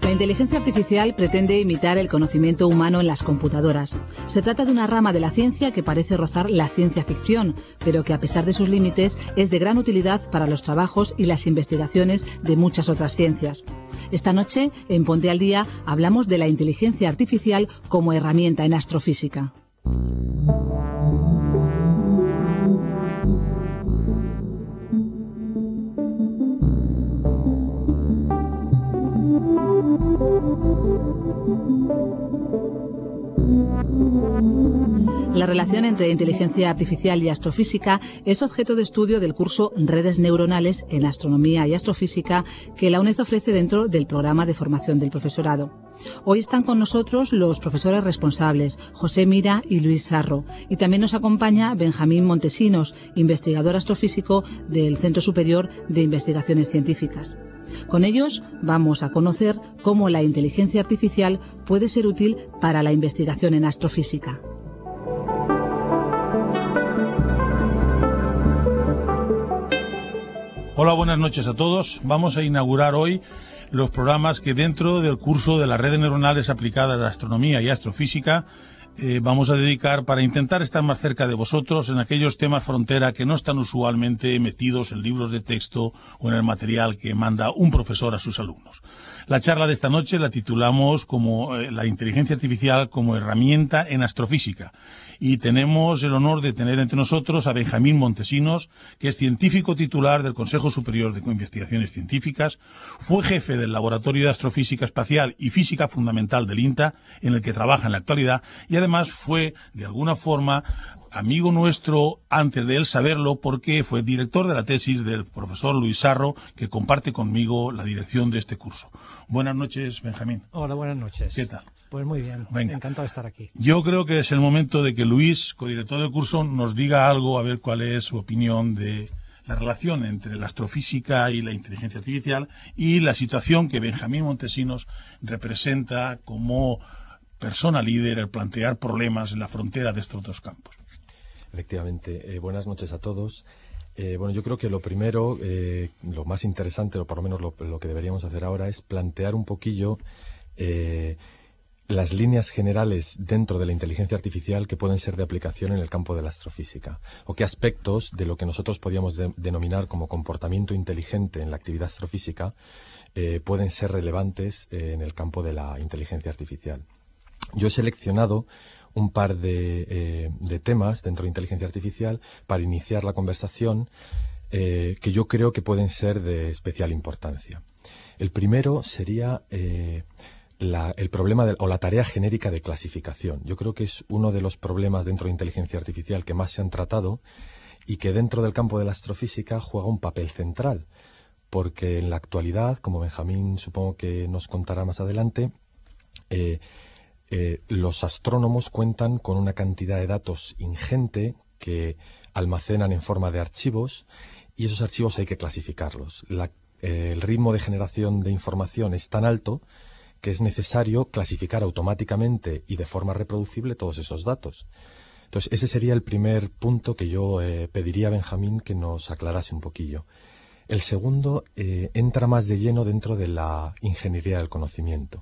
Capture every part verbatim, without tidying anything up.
La inteligencia artificial pretende imitar el conocimiento humano en las computadoras. Se trata de una rama de la ciencia que parece rozar la ciencia ficción, pero que a pesar de sus límites es de gran utilidad para los trabajos y las investigaciones de muchas otras ciencias. Esta noche, en Ponte al Día, hablamos de la inteligencia artificial como herramienta en astrofísica. La relación entre inteligencia artificial y astrofísica es objeto de estudio del curso Redes Neuronales en Astronomía y Astrofísica que la UNED ofrece dentro del programa de formación del profesorado. Hoy están con nosotros los profesores responsables, José Mira y Luis Sarro, y también nos acompaña Benjamín Montesinos, investigador astrofísico del Centro Superior de Investigaciones Científicas. Con ellos vamos a conocer cómo la inteligencia artificial puede ser útil para la investigación en astrofísica. Hola, buenas noches a todos. Vamos a inaugurar hoy los programas que dentro del curso de las redes neuronales aplicadas a astronomía y astrofísica eh, vamos a dedicar para intentar estar más cerca de vosotros en aquellos temas frontera que no están usualmente metidos en libros de texto o en el material que manda un profesor a sus alumnos. La charla de esta noche la titulamos como eh, la inteligencia artificial como herramienta en astrofísica. Y tenemos el honor de tener entre nosotros a Benjamín Montesinos, que es científico titular del Consejo Superior de Investigaciones Científicas, fue jefe del Laboratorio de Astrofísica Espacial y Física Fundamental del INTA, en el que trabaja en la actualidad, y además fue, de alguna forma, amigo nuestro antes de él saberlo, porque fue director de la tesis del profesor Luis Sarro, que comparte conmigo la dirección de este curso. Buenas noches, Benjamín. Hola, buenas noches. ¿Qué tal? Pues muy bien, Venga. Encantado de estar aquí. Yo creo que es el momento de que Luis, codirector del curso, nos diga algo, a ver cuál es su opinión de la relación entre la astrofísica y la inteligencia artificial y la situación que Benjamín Montesinos representa como persona líder al plantear problemas en la frontera de estos dos campos. Efectivamente. Eh, buenas noches a todos. Eh, bueno, yo creo que lo primero, eh, lo más interesante, o por lo menos lo, lo que deberíamos hacer ahora, es plantear un poquillo eh, las líneas generales dentro de la inteligencia artificial que pueden ser de aplicación en el campo de la astrofísica, o qué aspectos de lo que nosotros podríamos de, denominar como comportamiento inteligente en la actividad astrofísica eh, pueden ser relevantes eh, en el campo de la inteligencia artificial. Yo he seleccionado un par de, eh, de temas dentro de inteligencia artificial para iniciar la conversación eh, que yo creo que pueden ser de especial importancia. El primero sería eh, la, el problema de, o la tarea genérica de clasificación. Yo creo que es uno de los problemas dentro de inteligencia artificial que más se han tratado y que dentro del campo de la astrofísica juega un papel central, porque en la actualidad, como Benjamín supongo que nos contará más adelante, eh, Eh, los astrónomos cuentan con una cantidad de datos ingente que almacenan en forma de archivos y esos archivos hay que clasificarlos. La, eh, el ritmo de generación de información es tan alto que es necesario clasificar automáticamente y de forma reproducible todos esos datos. Entonces, ese sería el primer punto que yo eh, pediría a Benjamín que nos aclarase un poquillo. El segundo eh, entra más de lleno dentro de la ingeniería del conocimiento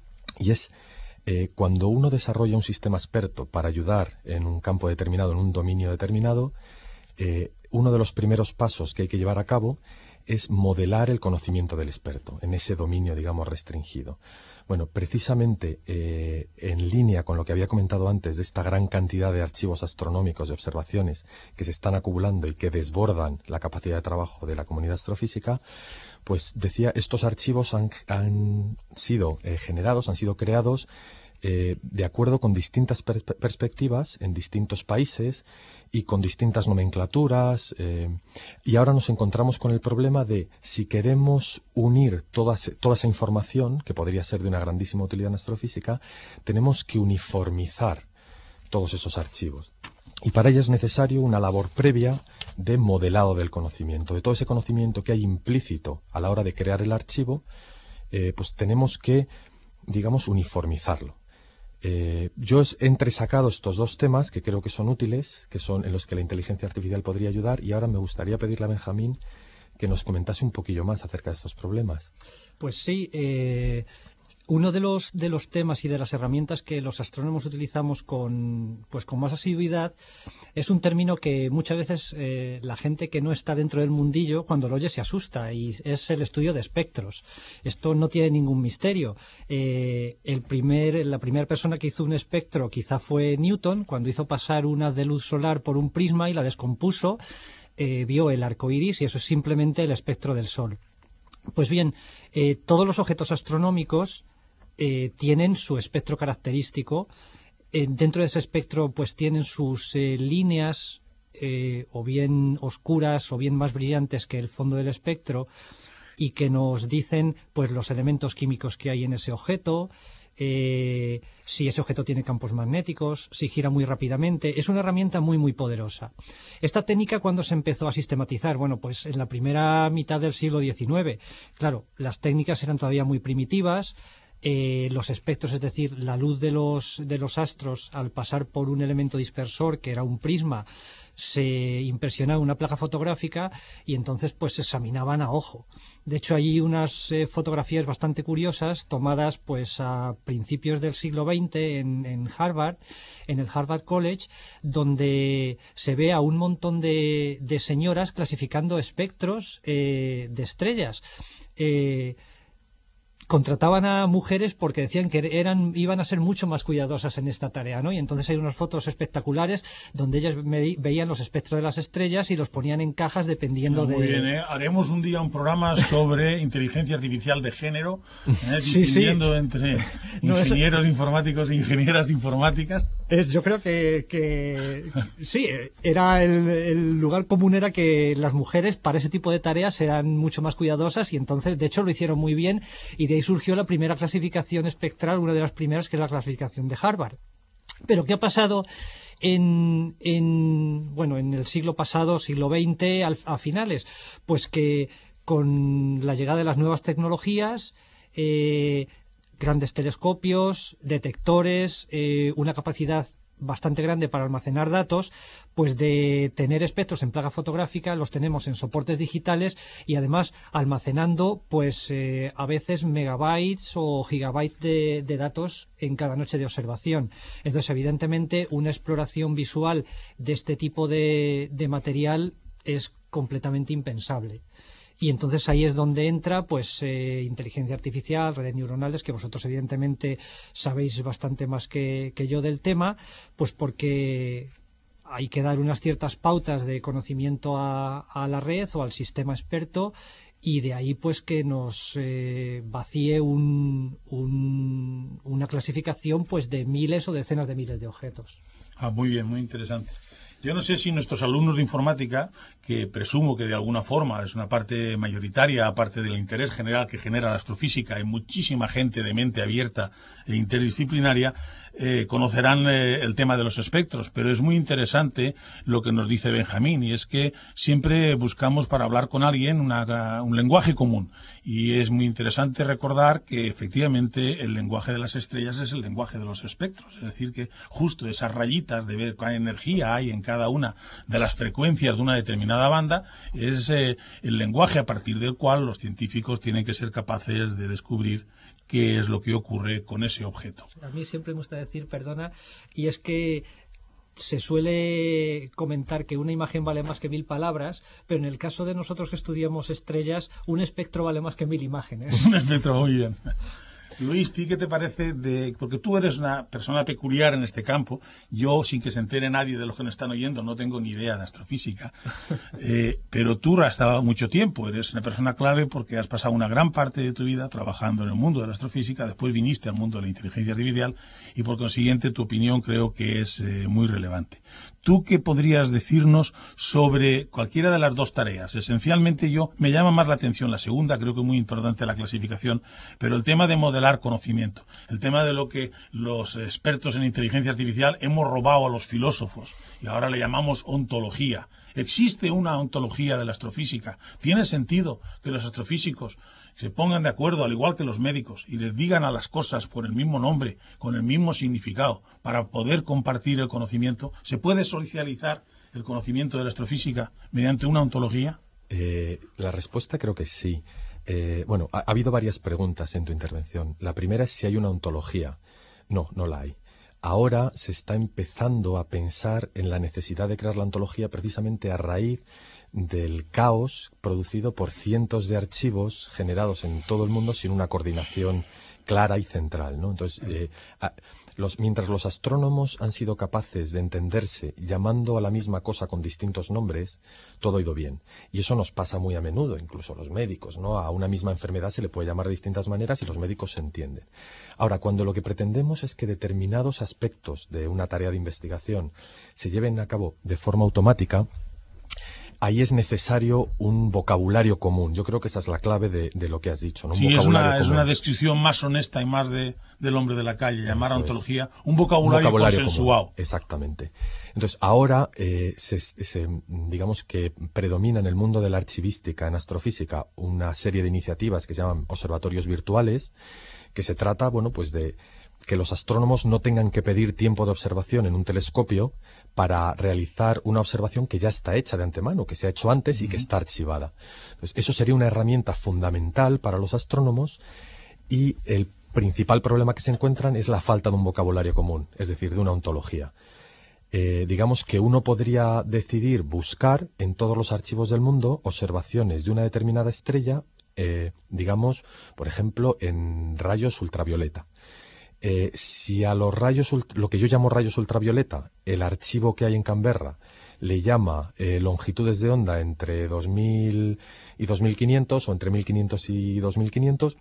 y es Eh, cuando uno desarrolla un sistema experto para ayudar en un campo determinado, en un dominio determinado, eh, uno de los primeros pasos que hay que llevar a cabo es modelar el conocimiento del experto en ese dominio, digamos, restringido. Bueno, precisamente eh, en línea con lo que había comentado antes de esta gran cantidad de archivos astronómicos, de observaciones que se están acumulando y que desbordan la capacidad de trabajo de la comunidad astrofísica, pues decía, estos archivos han, han sido eh, generados, han sido creados eh, de acuerdo con distintas per perspectivas en distintos países y con distintas nomenclaturas eh, y ahora nos encontramos con el problema de si queremos unir toda, toda esa información, que podría ser de una grandísima utilidad en astrofísica, tenemos que uniformizar todos esos archivos. Y para ello es necesario una labor previa de modelado del conocimiento, de todo ese conocimiento que hay implícito a la hora de crear el archivo, eh, pues tenemos que, digamos, uniformizarlo. Eh, yo he entresacado estos dos temas que creo que son útiles, que son en los que la inteligencia artificial podría ayudar, y ahora me gustaría pedirle a Benjamín que nos comentase un poquillo más acerca de estos problemas. Pues sí, eh, Uno de los, de los temas y de las herramientas que los astrónomos utilizamos con, pues con más asiduidad es un término que muchas veces eh, la gente que no está dentro del mundillo, cuando lo oye se asusta, y es el estudio de espectros. Esto no tiene ningún misterio. Eh, el primer, la primera persona que hizo un espectro quizá fue Newton, cuando hizo pasar una haz de luz solar por un prisma y la descompuso, eh, vio el arco iris, y eso es simplemente el espectro del Sol. Pues bien, eh, todos los objetos astronómicos Eh, tienen su espectro característico. Eh, dentro de ese espectro pues tienen sus eh, líneas eh, o bien oscuras o bien más brillantes que el fondo del espectro, y que nos dicen pues los elementos químicos que hay en ese objeto, eh, si ese objeto tiene campos magnéticos, si gira muy rápidamente. Es una herramienta muy muy poderosa. Esta técnica, ¿cuándo se empezó a sistematizar? Bueno, pues en la primera mitad del siglo diecinueve. Claro, las técnicas eran todavía muy primitivas. Eh, los espectros, es decir, la luz de los, de los astros, al pasar por un elemento dispersor, que era un prisma, se impresionaba una placa fotográfica y entonces pues se examinaban a ojo. De hecho, hay unas eh, fotografías bastante curiosas tomadas pues a principios del siglo veinte en, en Harvard, en el Harvard College, donde se ve a un montón de, de señoras clasificando espectros eh, de estrellas. Eh, Contrataban a mujeres porque decían que eran iban a ser mucho más cuidadosas en esta tarea, ¿no? Y entonces hay unas fotos espectaculares donde ellas veían los espectros de las estrellas y los ponían en cajas dependiendo Muy de... Muy bien, ¿eh? Haremos un día un programa sobre inteligencia artificial de género, ¿eh? distinguiendo sí, sí. entre ingenieros no, es... informáticos e ingenieras informáticas. Es, yo creo que, que sí, era el, el lugar común era que las mujeres para ese tipo de tareas eran mucho más cuidadosas, y entonces de hecho lo hicieron muy bien, y de ahí surgió la primera clasificación espectral, una de las primeras, que es la clasificación de Harvard. Pero ¿qué ha pasado en, en bueno en el siglo pasado, siglo veinte, al, a finales? Pues que con la llegada de las nuevas tecnologías, eh, grandes telescopios, detectores, eh, una capacidad bastante grande para almacenar datos, pues de tener espectros en placa fotográfica los tenemos en soportes digitales, y además almacenando pues eh, a veces megabytes o gigabytes de, de datos en cada noche de observación. Entonces, evidentemente, una exploración visual de este tipo de, de material es completamente impensable. Y entonces ahí es donde entra pues eh, inteligencia artificial, redes neuronales, que vosotros evidentemente sabéis bastante más que, que yo del tema, pues porque hay que dar unas ciertas pautas de conocimiento a, a la red o al sistema experto, y de ahí pues que nos eh, vacíe un, un, una clasificación pues de miles o decenas de miles de objetos. Ah, muy bien, muy interesante. Yo no sé si nuestros alumnos de informática, que presumo que de alguna forma es una parte mayoritaria, aparte del interés general que genera la astrofísica, hay muchísima gente de mente abierta e interdisciplinaria, eh, conocerán eh, el tema de los espectros, pero es muy interesante lo que nos dice Benjamín, y es que siempre buscamos para hablar con alguien una, un lenguaje común, y es muy interesante recordar que efectivamente el lenguaje de las estrellas es el lenguaje de los espectros, es decir, que justo esas rayitas de ver cuál energía hay en cada una de las frecuencias de una determinada banda es eh, el lenguaje a partir del cual los científicos tienen que ser capaces de descubrir qué es lo que ocurre con ese objeto. A mí siempre me gusta decir, perdona, y es que se suele comentar que una imagen vale más que mil palabras, pero en el caso de nosotros que estudiamos estrellas, un espectro vale más que mil imágenes. Un espectro, muy bien. Luis, ¿tú qué te parece de...? Porque tú eres una persona peculiar en este campo. Yo, sin que se entere nadie de los que nos están oyendo, no tengo ni idea de astrofísica. Eh, pero tú has estado mucho tiempo. Eres una persona clave porque has pasado una gran parte de tu vida trabajando en el mundo de la astrofísica. Después viniste al mundo de la inteligencia artificial y, por consiguiente, tu opinión creo que es eh, muy relevante. ¿Tú qué podrías decirnos sobre cualquiera de las dos tareas? Esencialmente yo me llama más la atención la segunda, creo que es muy importante la clasificación, pero el tema de modelar conocimiento, el tema de lo que los expertos en inteligencia artificial hemos robado a los filósofos y ahora le llamamos ontología. ¿Existe una ontología de la astrofísica? ¿Tiene sentido que los astrofísicos se pongan de acuerdo, al igual que los médicos, y les digan a las cosas por el mismo nombre, con el mismo significado, para poder compartir el conocimiento? ¿Se puede socializar el conocimiento de la astrofísica mediante una ontología? Eh, la respuesta creo que sí. Eh, bueno, ha, ha habido varias preguntas en tu intervención. La primera es si hay una ontología. No, no la hay. Ahora se está empezando a pensar en la necesidad de crear la ontología precisamente a raíz del caos producido por cientos de archivos generados en todo el mundo sin una coordinación clara y central, ¿no? Entonces, eh, a, los, mientras los astrónomos han sido capaces de entenderse llamando a la misma cosa con distintos nombres, todo ha ido bien. Y eso nos pasa muy a menudo, incluso a los médicos, ¿no? A una misma enfermedad se le puede llamar de distintas maneras y los médicos se entienden. Ahora, cuando lo que pretendemos es que determinados aspectos de una tarea de investigación se lleven a cabo de forma automática, ahí es necesario un vocabulario común. Yo creo que esa es la clave de, de lo que has dicho, ¿no? Un sí, vocabulario es una, común. es una descripción más honesta y más de, del hombre de la calle, llamar a Eso ontología es. un vocabulario, un vocabulario consensuado. Común. Exactamente. Entonces, ahora, eh, se, se, digamos que predomina en el mundo de la archivística, en astrofísica, una serie de iniciativas que se llaman observatorios virtuales, que se trata, bueno, pues de que los astrónomos no tengan que pedir tiempo de observación en un telescopio para realizar una observación que ya está hecha de antemano, que se ha hecho antes y que está archivada. Entonces, eso sería una herramienta fundamental para los astrónomos y el principal problema que se encuentran es la falta de un vocabulario común, es decir, de una ontología. Eh, digamos que uno podría decidir buscar en todos los archivos del mundo observaciones de una determinada estrella, eh, digamos, por ejemplo, en rayos ultravioleta. Eh, si a los rayos, lo que yo llamo rayos ultravioleta, el archivo que hay en Canberra le llama eh, longitudes de onda entre dos mil y dos mil quinientos o entre mil quinientos y dos mil quinientos,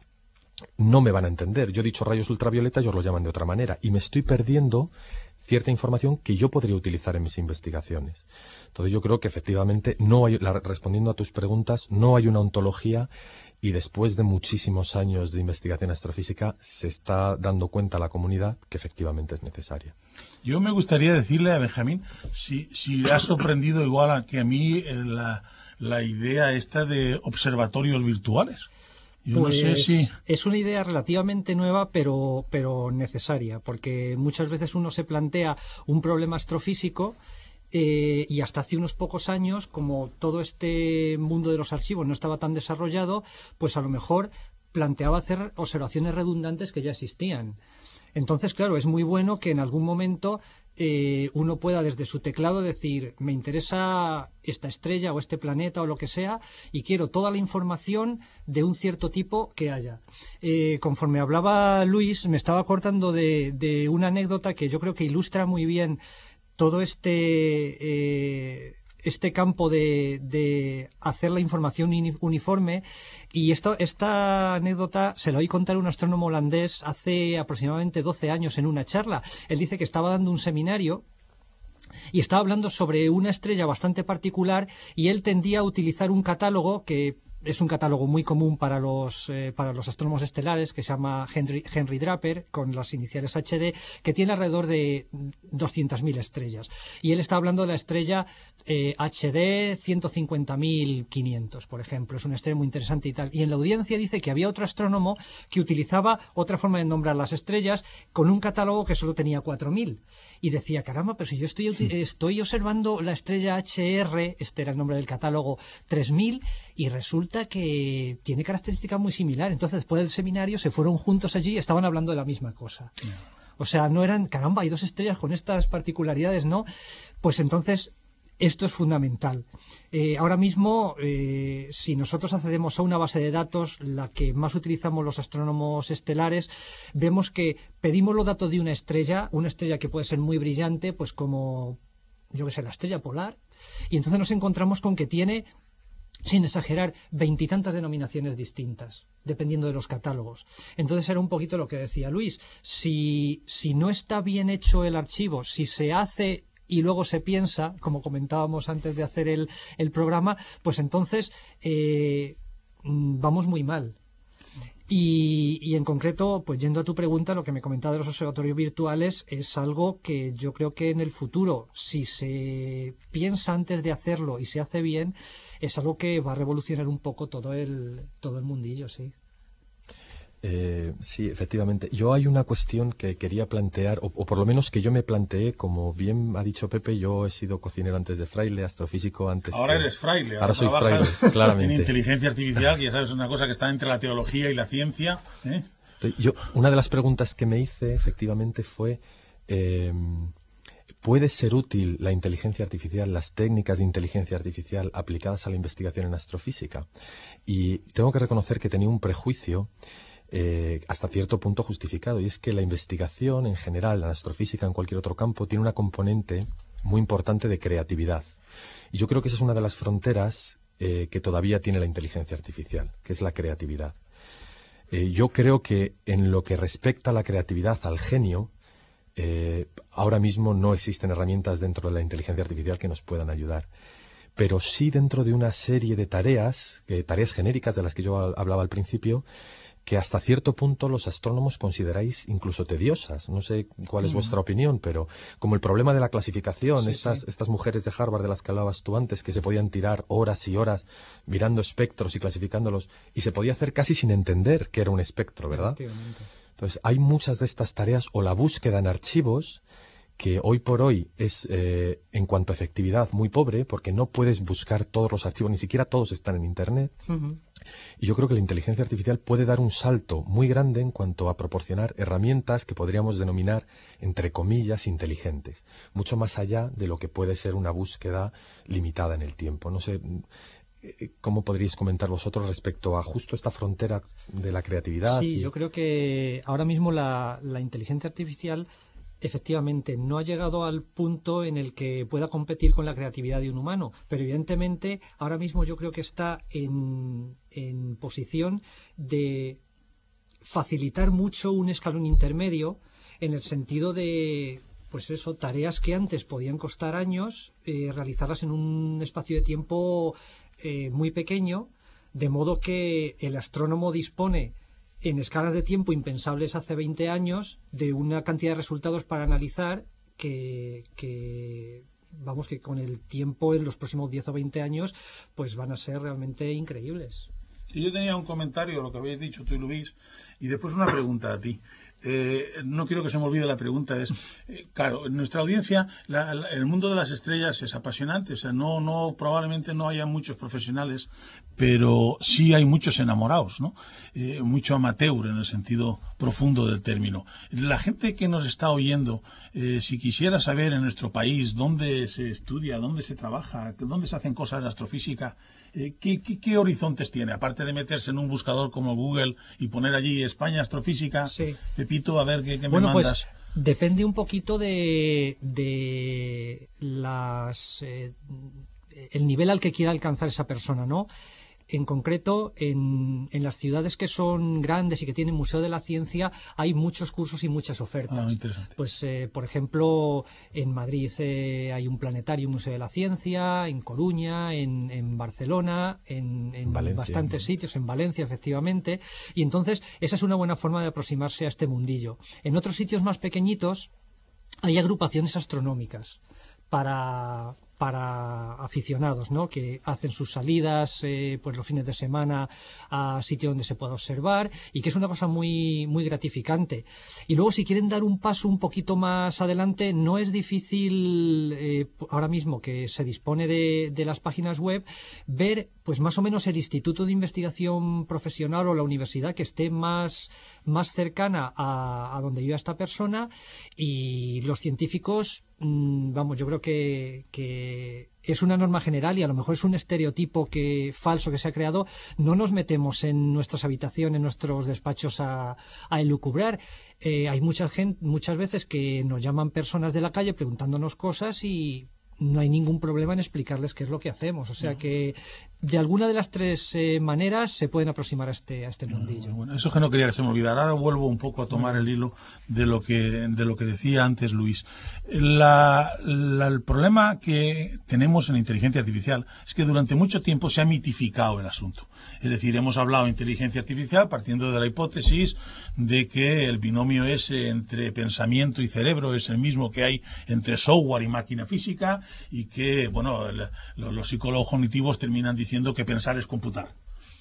no me van a entender. Yo he dicho rayos ultravioleta, ellos lo llaman de otra manera y me estoy perdiendo cierta información que yo podría utilizar en mis investigaciones. Entonces yo creo que efectivamente no hay, la, respondiendo a tus preguntas, no hay una ontología. Y después de muchísimos años de investigación astrofísica se está dando cuenta a la comunidad que efectivamente es necesaria. Yo me gustaría decirle a Benjamín si, si le ha sorprendido igual a, que a mí eh, la, la idea esta de observatorios virtuales. Yo pues no sé si... es una idea relativamente nueva, pero, pero necesaria, porque muchas veces uno se plantea un problema astrofísico. Eh, y hasta hace unos pocos años, como todo este mundo de los archivos no estaba tan desarrollado, pues a lo mejor planteaba hacer observaciones redundantes que ya existían. Entonces, claro, es muy bueno que en algún momento eh, uno pueda desde su teclado decir, me interesa esta estrella o este planeta o lo que sea y quiero toda la información de un cierto tipo que haya. Eh, conforme hablaba Luis, me estaba acordando de, de una anécdota que yo creo que ilustra muy bien todo este eh, este campo de, de hacer la información uniforme. Y esto, esta anécdota se la oí contar un astrónomo holandés hace aproximadamente doce años en una charla. Él dice que estaba dando un seminario y estaba hablando sobre una estrella bastante particular y él tendía a utilizar un catálogo que es un catálogo muy común para los eh, para los astrónomos estelares, que se llama Henry, Henry Draper, con las iniciales H D, que tiene alrededor de doscientas mil estrellas. Y él está hablando de la estrella eh, H D ciento cincuenta mil quinientos, por ejemplo. Es una estrella muy interesante y tal. Y en la audiencia dice que había otro astrónomo que utilizaba otra forma de nombrar las estrellas con un catálogo que solo tenía cuatro mil. Y decía, caramba, pero si yo estoy, estoy observando la estrella H R, este era el nombre del catálogo, tres mil, y resulta que tiene características muy similares. Entonces, después del seminario, se fueron juntos allí y estaban hablando de la misma cosa. O sea, no eran, caramba, hay dos estrellas con estas particularidades, ¿no? Pues entonces, esto es fundamental. Eh, ahora mismo, eh, si nosotros accedemos a una base de datos, la que más utilizamos los astrónomos estelares, vemos que pedimos los datos de una estrella, una estrella que puede ser muy brillante, pues como, yo qué sé, la estrella polar, y entonces nos encontramos con que tiene, sin exagerar, veintitantas denominaciones distintas, dependiendo de los catálogos. Entonces era un poquito lo que decía Luis. Si, si no está bien hecho el archivo, si se hace y luego se piensa, como comentábamos antes de hacer el, el programa, pues entonces eh, vamos muy mal. Y, y en concreto, pues yendo a tu pregunta, lo que me comentaba de los observatorios virtuales es algo que yo creo que en el futuro, si se piensa antes de hacerlo y se hace bien, es algo que va a revolucionar un poco todo el, todo el mundillo, sí. Eh, sí, efectivamente. Yo hay una cuestión que quería plantear, o, o por lo menos que yo me planteé, como bien ha dicho Pepe, yo he sido cocinero antes de fraile, astrofísico antes. Ahora que... eres fraile, ahora, ahora soy trabajas fraile, claramente. En inteligencia artificial, que ya sabes, es una cosa que está entre la teología y la ciencia. ¿eh? Yo, una de las preguntas que me hice, efectivamente, fue... Eh, ¿Puede ser útil la inteligencia artificial, las técnicas de inteligencia artificial aplicadas a la investigación en astrofísica? Y tengo que reconocer que tenía un prejuicio eh, hasta cierto punto justificado, y es que la investigación en general, en astrofísica, en cualquier otro campo, tiene una componente muy importante de creatividad. Y yo creo que esa es una de las fronteras eh, que todavía tiene la inteligencia artificial, que es la creatividad. Eh, yo creo que en lo que respecta a la creatividad, al genio, Eh, ahora mismo no existen herramientas dentro de la inteligencia artificial que nos puedan ayudar, pero sí dentro de una serie de tareas, eh, tareas genéricas de las que yo hablaba al principio, que hasta cierto punto los astrónomos consideráis incluso tediosas. No sé cuál es mm. vuestra opinión, pero como el problema de la clasificación, sí, estas, sí. estas mujeres de Harvard de las que hablabas tú antes, que se podían tirar horas y horas mirando espectros y clasificándolos, y se podía hacer casi sin entender que era un espectro, ¿verdad? Entonces, hay muchas de estas tareas, o la búsqueda en archivos, que hoy por hoy es, eh, en cuanto a efectividad, muy pobre, porque no puedes buscar todos los archivos, ni siquiera todos están en Internet. Uh-huh. Y yo creo que la inteligencia artificial puede dar un salto muy grande en cuanto a proporcionar herramientas que podríamos denominar, entre comillas, inteligentes, mucho más allá de lo que puede ser una búsqueda limitada en el tiempo. No sé... ¿Cómo podríais comentar vosotros respecto a justo esta frontera de la creatividad? Sí, y... yo creo que ahora mismo la, la inteligencia artificial efectivamente no ha llegado al punto en el que pueda competir con la creatividad de un humano, pero evidentemente ahora mismo yo creo que está en, en posición de facilitar mucho un escalón intermedio, en el sentido de... pues eso, tareas que antes podían costar años, eh, realizarlas en un espacio de tiempo eh, muy pequeño, de modo que el astrónomo dispone en escalas de tiempo impensables hace veinte años de una cantidad de resultados para analizar que, que vamos, que con el tiempo en los próximos diez o veinte años pues van a ser realmente increíbles. Sí, yo tenía un comentario, lo que habéis dicho tú y Luis, y después una pregunta a ti. Eh, no quiero que se me olvide la pregunta. Es eh, claro, en nuestra audiencia la, la, el mundo de las estrellas es apasionante. O sea, no, no, probablemente no haya muchos profesionales, pero sí hay muchos enamorados, ¿no? Eh, mucho amateur en el sentido profundo del término. La gente que nos está oyendo, eh, si quisiera saber en nuestro país dónde se estudia, dónde se trabaja, dónde se hacen cosas de astrofísica, eh, ¿qué, qué, ¿qué horizontes tiene? Aparte de meterse en un buscador como Google y poner allí España Astrofísica, sí. Pepito, a ver qué, qué bueno, me mandas. Pues depende un poquito de, de las eh, el nivel al que quiera alcanzar esa persona, ¿no? En concreto, en, en las ciudades que son grandes y que tienen Museo de la Ciencia, hay muchos cursos y muchas ofertas. Ah, interesante. Pues, eh, por ejemplo, en Madrid eh, hay un planetario, un Museo de la Ciencia, en Coruña, en, en Barcelona, en, en Valencia, bastantes ¿no? sitios, en Valencia, efectivamente. Y entonces, esa es una buena forma de aproximarse a este mundillo. En otros sitios más pequeñitos hay agrupaciones astronómicas para... para aficionados, ¿no? Que hacen sus salidas eh, pues los fines de semana a sitio donde se pueda observar, y que es una cosa muy muy gratificante. Y luego, si quieren dar un paso un poquito más adelante, no es difícil eh, ahora mismo que se dispone de, de las páginas web, ver pues más o menos el instituto de investigación profesional o la universidad que esté más, más cercana a, a donde viva esta persona, y los científicos, vamos, yo creo que, que es una norma general, y a lo mejor es un estereotipo que falso que se ha creado. No nos metemos en nuestras habitaciones, en nuestros despachos a, a elucubrar. Eh, hay mucha gente, muchas veces que nos llaman personas de la calle preguntándonos cosas, y no hay ningún problema en explicarles qué es lo que hacemos. O sea no. que de alguna de las tres eh, maneras se pueden aproximar a este, a este mundillo. No, bueno, eso que no quería que se me olvidara. Ahora vuelvo un poco a tomar el hilo de lo que, de lo que decía antes Luis. La, la, el problema que tenemos en inteligencia artificial es que durante mucho tiempo se ha mitificado el asunto. Es decir, hemos hablado de inteligencia artificial partiendo de la hipótesis de que el binomio ese entre pensamiento y cerebro es el mismo que hay entre software y máquina física, y que, bueno, el, los psicólogos cognitivos terminan diciendo que pensar es computar.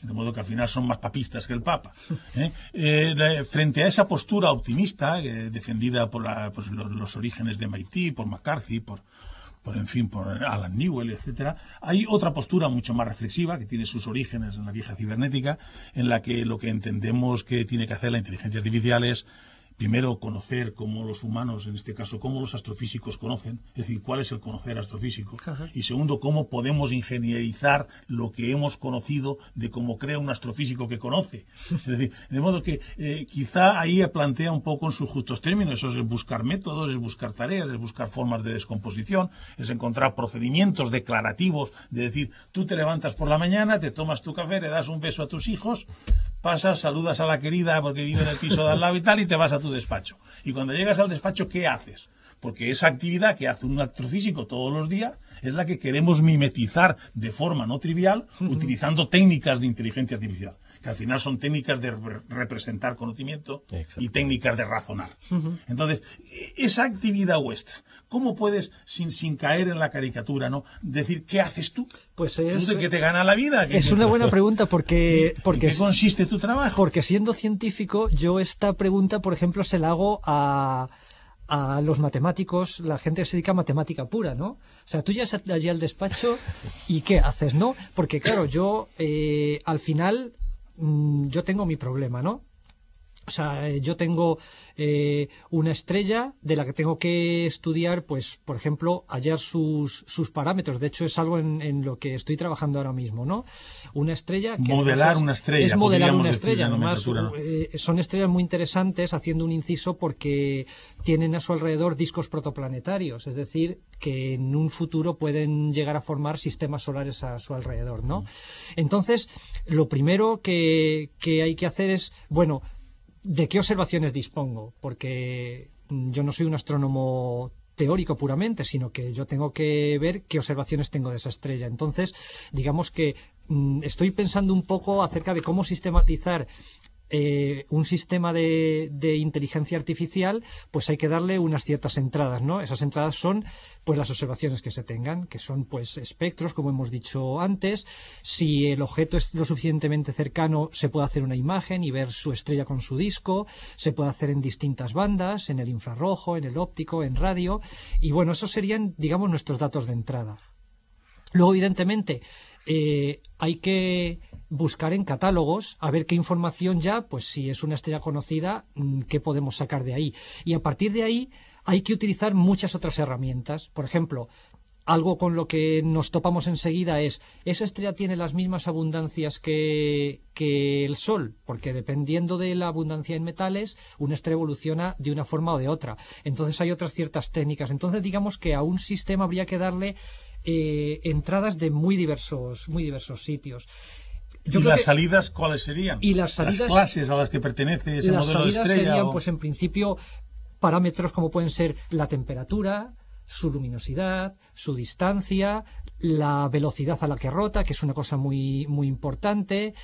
de modo que al final son más papistas que el Papa. ¿eh? Eh, frente a esa postura optimista, eh, defendida por, la, por los, los orígenes de M I T, por McCarthy, por, por en fin, por Alan Newell, etcétera, hay otra postura mucho más reflexiva, que tiene sus orígenes en la vieja cibernética, en la que lo que entendemos que tiene que hacer la inteligencia artificial es, primero, conocer cómo los humanos, en este caso, cómo los astrofísicos conocen, es decir, cuál es el conocer astrofísico. Ajá. Y segundo, cómo podemos ingenierizar lo que hemos conocido de cómo crea un astrofísico que conoce. Es decir, de modo que eh, quizá ahí plantea un poco en sus justos términos, eso es buscar métodos, es buscar tareas, es buscar formas de descomposición, es encontrar procedimientos declarativos, de decir, tú te levantas por la mañana, te tomas tu café, le das un beso a tus hijos, pasas, saludas a la querida porque vive en el piso de al lado y tal, y te vas a tu despacho. Y cuando llegas al despacho, ¿qué haces? Porque esa actividad que hace un astrofísico todos los días es la que queremos mimetizar de forma no trivial, uh-huh. utilizando técnicas de inteligencia artificial, que al final son técnicas de re- representar conocimiento y técnicas de razonar. Uh-huh. Entonces, esa actividad vuestra, ¿cómo puedes, sin, sin caer en la caricatura, no decir qué haces tú? Pues es, ¿Tú de qué te gana la vida? Es una buena pregunta porque... porque ¿En qué consiste tu trabajo? Porque siendo científico, yo esta pregunta, por ejemplo, se la hago a... a los matemáticos, la gente que se dedica a matemática pura, ¿no? O sea, tú llegas allí al despacho y ¿qué haces, no? Porque, claro, yo, eh, al final, mmm, yo tengo mi problema, ¿no? O sea, yo tengo eh, una estrella de la que tengo que estudiar, pues, por ejemplo, hallar sus, sus parámetros. De hecho, es algo en, en lo que estoy trabajando ahora mismo, ¿no? Una estrella... Que modelar una estrella. Es modelar una estrella. Además, ¿no? eh, son estrellas muy interesantes, haciendo un inciso, porque tienen a su alrededor discos protoplanetarios. Es decir, que en un futuro pueden llegar a formar sistemas solares a su alrededor, ¿no? Mm. Entonces, lo primero que, que hay que hacer es, bueno... ¿de qué observaciones dispongo? Porque yo no soy un astrónomo teórico puramente, sino que yo tengo que ver qué observaciones tengo de esa estrella. Entonces, digamos que mmm, estoy pensando un poco acerca de cómo sistematizar eh, un sistema de, de inteligencia artificial. Pues hay que darle unas ciertas entradas, ¿no? Esas entradas son pues las observaciones que se tengan, que son pues espectros, como hemos dicho antes. Si el objeto es lo suficientemente cercano, se puede hacer una imagen y ver su estrella con su disco. Se puede hacer en distintas bandas, en el infrarrojo, en el óptico, en radio. Y bueno, esos serían, digamos, nuestros datos de entrada. Luego, evidentemente, eh, hay que buscar en catálogos a ver qué información ya, pues si es una estrella conocida, qué podemos sacar de ahí. Y a partir de ahí hay que utilizar muchas otras herramientas. Por ejemplo, algo con lo que nos topamos enseguida es, ¿esa estrella tiene las mismas abundancias que, que el Sol? Porque dependiendo de la abundancia en metales, una estrella evoluciona de una forma o de otra. Entonces hay otras ciertas técnicas. Entonces digamos que a un sistema habría que darle eh, entradas de muy diversos, muy diversos sitios. Yo ¿Y las que... salidas cuáles serían? Y las salidas, las clases a las que pertenece ese modelo de estrella. Las salidas serían, o... pues en principio, parámetros como pueden ser la temperatura, su luminosidad, su distancia, la velocidad a la que rota, que es una cosa muy, muy importante,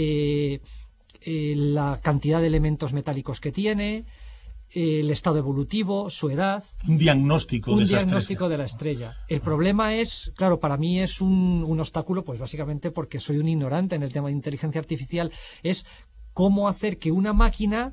eh, eh, la cantidad de elementos metálicos que tiene, eh, el estado evolutivo, su edad. Un diagnóstico un de esa diagnóstico estrella. de la estrella. El problema es, claro, para mí es un, un obstáculo, pues básicamente porque soy un ignorante en el tema de inteligencia artificial, es cómo hacer que una máquina...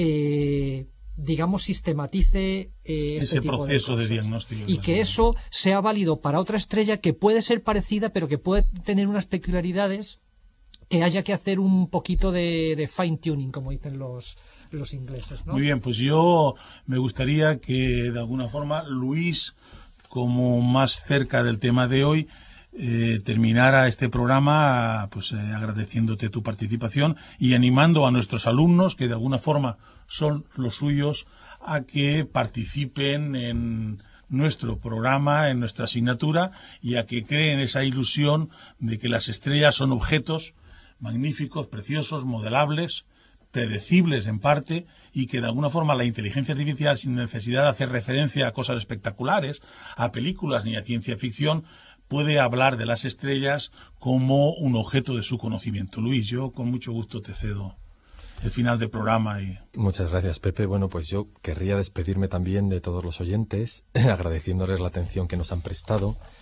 Eh, digamos, sistematice eh, este ese tipo proceso de, de diagnóstico. Y que eso sea válido para otra estrella que puede ser parecida, pero que puede tener unas peculiaridades que haya que hacer un poquito de, de fine-tuning, como dicen los, los ingleses, ¿no? Muy bien, pues yo me gustaría que, de alguna forma, Luis, como más cerca del tema de hoy, Eh, terminara este programa pues eh, agradeciéndote tu participación y animando a nuestros alumnos, que de alguna forma son los suyos, a que participen en nuestro programa, en nuestra asignatura, y a que creen esa ilusión de que las estrellas son objetos magníficos, preciosos, modelables, predecibles en parte, y que de alguna forma la inteligencia artificial, sin necesidad de hacer referencia a cosas espectaculares, a películas ni a ciencia ficción, puede hablar de las estrellas como un objeto de su conocimiento. Luis, yo con mucho gusto te cedo el final del programa. Y... Muchas gracias, Pepe. Bueno, pues yo querría despedirme también de todos los oyentes, agradeciéndoles la atención que nos han prestado,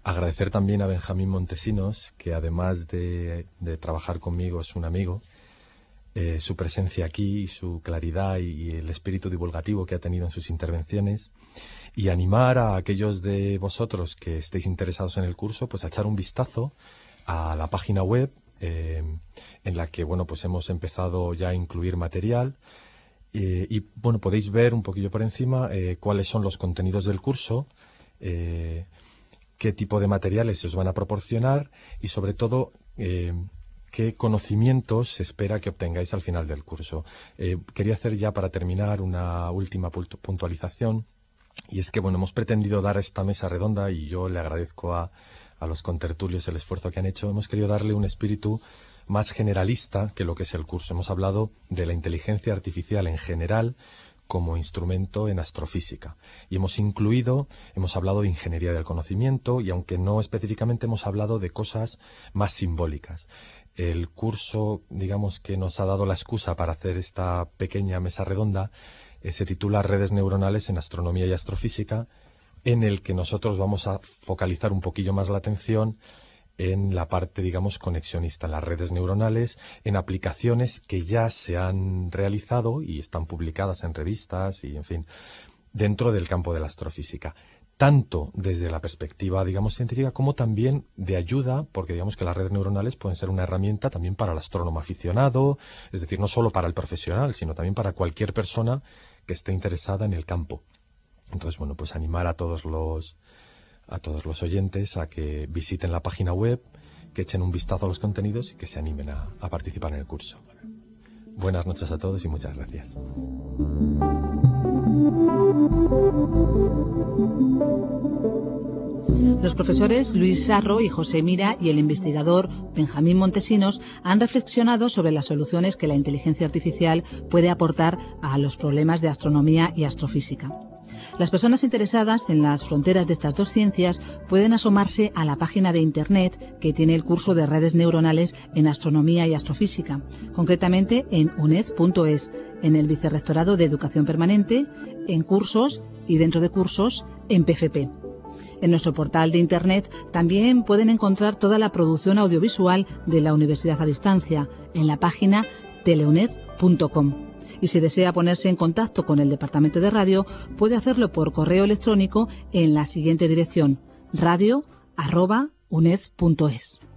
Agradecer también a Benjamín Montesinos, que además de, de trabajar conmigo es un amigo, eh, su presencia aquí, su claridad y, y el espíritu divulgativo que ha tenido en sus intervenciones, y animar a aquellos de vosotros que estéis interesados en el curso, pues a echar un vistazo a la página web, eh, en la que, bueno, pues hemos empezado ya a incluir material, eh, y, bueno, podéis ver un poquillo por encima eh, cuáles son los contenidos del curso, eh, qué tipo de materiales se os van a proporcionar y, sobre todo, eh, qué conocimientos se espera que obtengáis al final del curso. Eh, quería hacer ya, para terminar, una última puntualización, y es que, bueno, hemos pretendido dar a esta mesa redonda, y yo le agradezco a, a los contertulios el esfuerzo que han hecho, hemos querido darle un espíritu más generalista que lo que es el curso. Hemos hablado de la inteligencia artificial en general como instrumento en astrofísica. Y hemos incluido, hemos hablado de ingeniería del conocimiento, y aunque no específicamente, hemos hablado de cosas más simbólicas. El curso, digamos, que nos ha dado la excusa para hacer esta pequeña mesa redonda eh, se titula Redes neuronales en astronomía y astrofísica, en el que nosotros vamos a focalizar un poquillo más la atención en la parte, digamos, conexionista, en las redes neuronales, en aplicaciones que ya se han realizado y están publicadas en revistas y, en fin, dentro del campo de la astrofísica. Tanto desde la perspectiva, digamos, científica, como también de ayuda, porque digamos que las redes neuronales pueden ser una herramienta también para el astrónomo aficionado, es decir, no solo para el profesional, sino también para cualquier persona que esté interesada en el campo. Entonces, bueno, pues animar a todos los a todos los oyentes a que visiten la página web, que echen un vistazo a los contenidos y que se animen a, a participar en el curso. Buenas noches a todos y muchas gracias. Los profesores Luis Sarro y José Mira y el investigador Benjamín Montesinos han reflexionado sobre las soluciones que la inteligencia artificial puede aportar a los problemas de astronomía y astrofísica. Las personas interesadas en las fronteras de estas dos ciencias pueden asomarse a la página de Internet que tiene el curso de redes neuronales en astronomía y astrofísica, concretamente en U N E D punto es, en el Vicerrectorado de Educación Permanente, en cursos y, dentro de cursos, en P F P. En nuestro portal de Internet también pueden encontrar toda la producción audiovisual de la Universidad a Distancia, en la página teleuned punto com. Y si desea ponerse en contacto con el Departamento de Radio, puede hacerlo por correo electrónico en la siguiente dirección: radio arroba uned punto es.